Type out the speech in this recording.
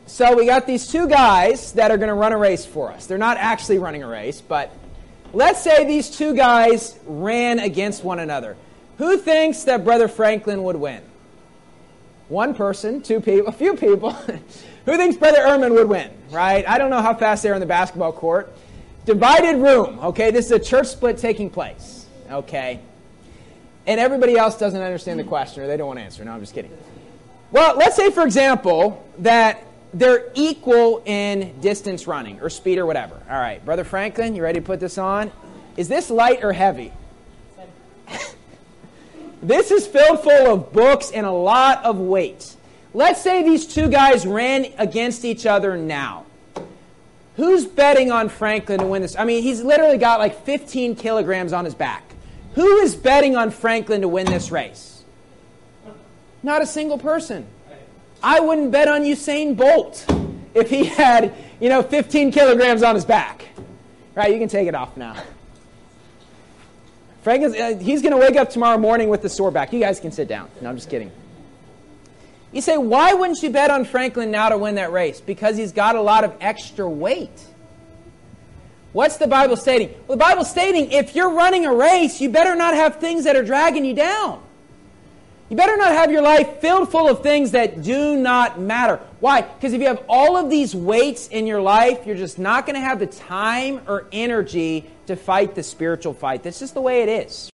So we got these two guys that are going to run a race for us. They're not actually running a race, but let's say these two guys ran against one another. Who thinks that Brother Franklin would win? One person, two people, a few people. Who thinks Brother Ehrman would win, right? I don't know how fast they are on the basketball court. Divided room, okay? This is a church split taking place, okay? And everybody else doesn't understand the question, or they don't want to answer. No, I'm just kidding. Well, let's say, for example, that they're equal in distance running or speed or whatever. All right, Brother Franklin, you ready to put this on? Is this light or heavy? This is filled full of books and a lot of weight. Let's say these two guys ran against each other now. Who's betting on Franklin to win this? I mean, he's literally got like 15 kilograms on his back. Who is betting on Franklin to win this race? Not a single person. I wouldn't bet on Usain Bolt if he had, 15 kilograms on his back. Right, you can take it off now. Franklin's, he's going to wake up tomorrow morning with a sore back. You guys can sit down. No, I'm just kidding. You say, why wouldn't you bet on Franklin now to win that race? Because he's got a lot of extra weight. What's the Bible stating? Well, the Bible's stating if you're running a race, you better not have things that are dragging you down. You better not have your life filled full of things that do not matter. Why? Because if you have all of these weights in your life, you're just not going to have the time or energy to fight the spiritual fight. That's just the way it is.